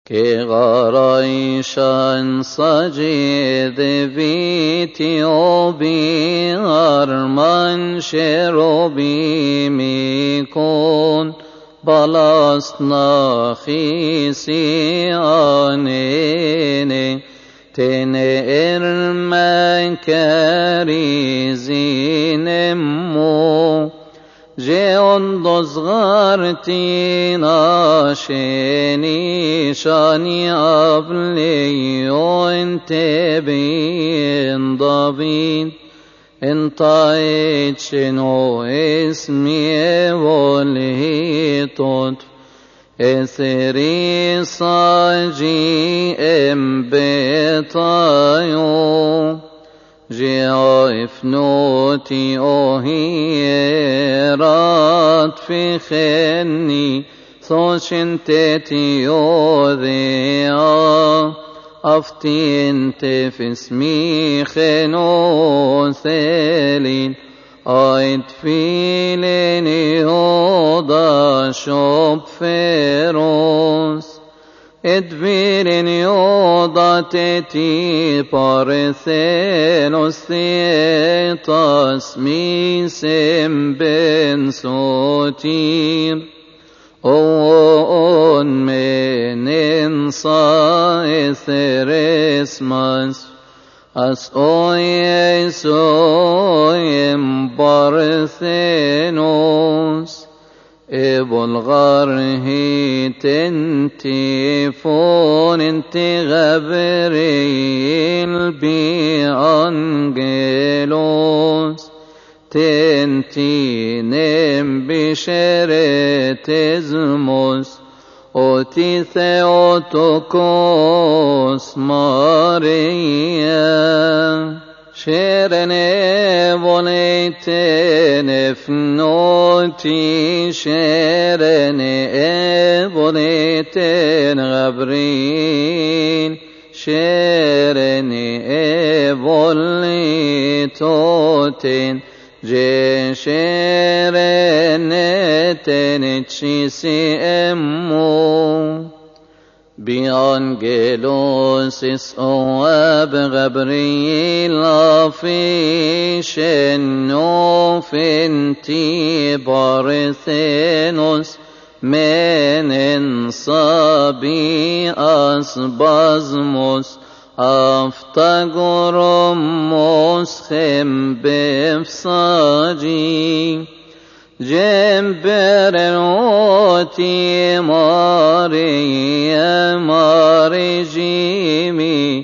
كغريشان سجد بيتيوبي أرمان شروبي ميكون بلاسنا خيسي آنيني تنئر مكاري زينمو جيون دزغارتينا شيني شاني أبليو انت بين ضبين انت شنو اسمي والهيتوت اثري صاجي امبتايو جاء فنوتي أوهيرات في خني ثوشن تتي يوذيا أفتين تفسمي خنو ثالين آيت فيلين يوضا شوب فيروس ادبيرين يوضا تتي بارثينوس ثيتاس ميسم بن سوتير اون من انصا اثريسماس as oiem بارثينوس بلغاره تنتي فون انتي غبريل بأنجلوس تنتي نم بشرت ازموس اوتي ثيوتوكوس ماريا شيرني بوليتن فنوتي شيرني بوليتن غبرين شيرني بوليتوتن جي شيرني تنتشيسي امو بأنجلوس اسقواب غبريل في شنو فنتي بارثينوس من انصابي أسبازموس أفتقرم مسخم بفصاجي جنبر الوتي ماريا ماري جيمي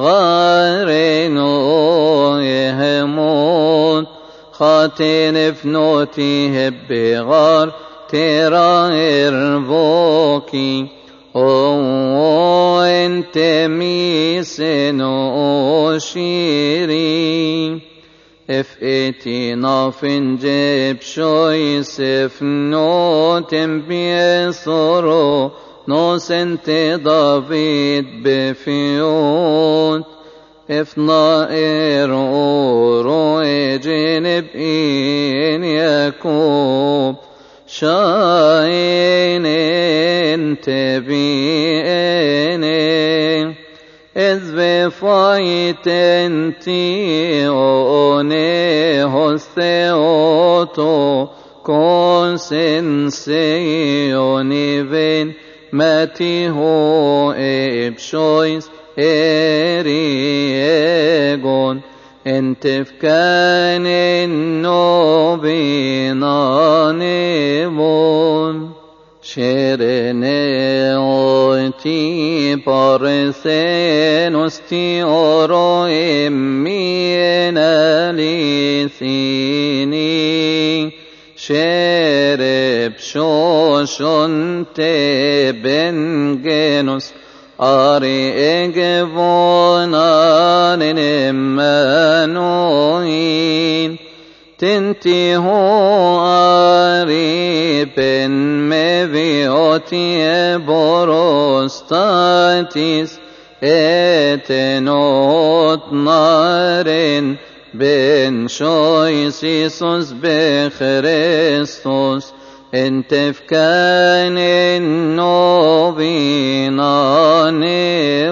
غارنو يهموت خاتين فنوتي هبي غار ترى إربوكي او انت ميسن اوشيري افئتي نافن جيب شوي سفنو تنبيثرو نوس انت دافيد بفيوت افنا ارورو اجنب ان يكوب شاين انت بيني إذ بفايت انتي اوني هستيوتو كونسنسيوني بين ماتي هو ابشويس اريغون انت فكان النوبينانيبون شيرني اوتي بارثينوس تي اورو امين اليثيني شيرب شوشون تبنجنوس اري اجفونان امانوين تنتي هو اري بن مبيوتي بروستاتيس اتنوت نارين بن شويسيسوس بخريستوس انت فكان النوبين ناني